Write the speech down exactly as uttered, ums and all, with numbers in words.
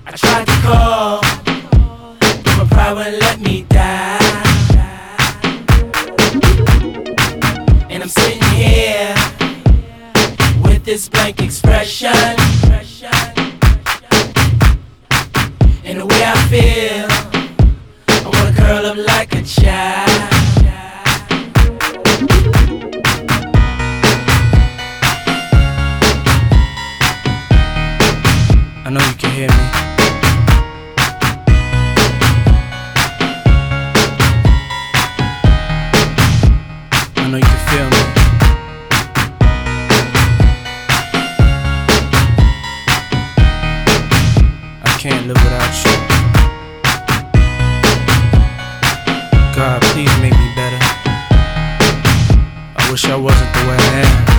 I tried to call, but my pride wouldn't let me die. And I'm sitting here with this blank expression, and the way I feel, I wanna curl up like a child. I know you can hear me. I know you can feel me. I can't live without you. God, please make me better. I wish I wasn't the way I am.